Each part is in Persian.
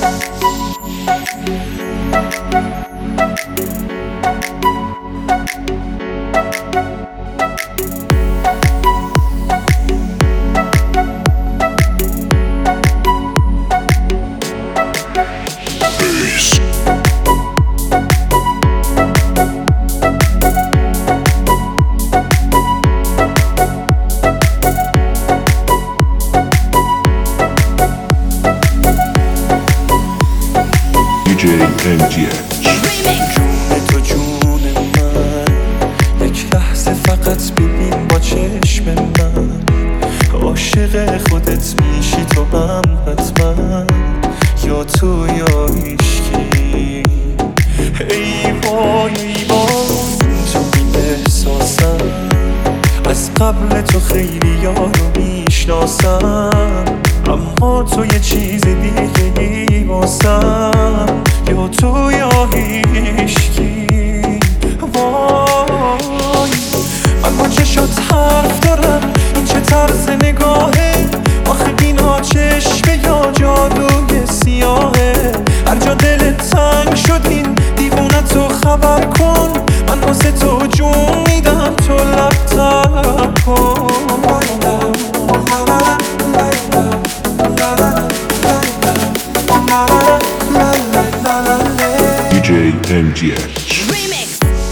جون تو جون من، یک لحظه فقط ببین با چشم من، عاشق خودت میشی تو هم حتما، یا تو یا هیچکی. ای وای ای وای تو این احساسم، از قبل تو خیلی یارو میشناسم، اما تو یه چیز دیگه ای واسم، یا تو یا هیچکی. وای من با چشات حرف دارم، این چه طرز نگاهه، آخه بینا چشمه یا جادوی سیاهه، هر جا دلت تنگ شد این دیوونه تو خبر کن، من واسه تو جون میدم تو لبتر کن. DJ MGH Remix.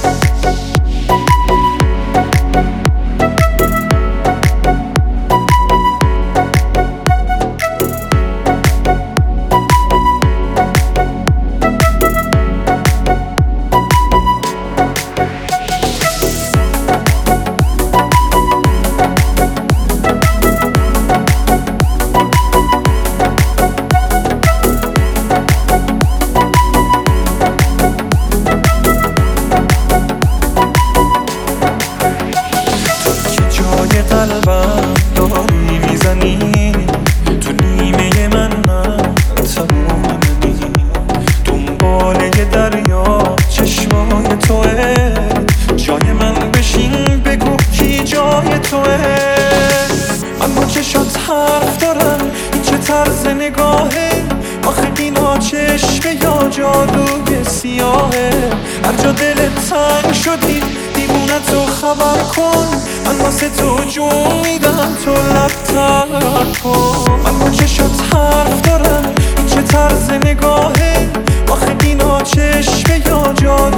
قلبم داری میزنی تو نیمه من تمومی، دنبال یه دریا چشمای توه، جای من بشین بگو کی جای توه. من با چشات حرف دارم، این چه طرز نگاهه، آخه بینا چشمه یا جادوی سیاهه، هر جا دلت تنگ شدی دیوونه تو خبر کن، من واسه تو جون میدم تو لبتر کن. من با چشات حرف دارم، این چه طرز نگاهه، آخه بینا چشمه یا جادوی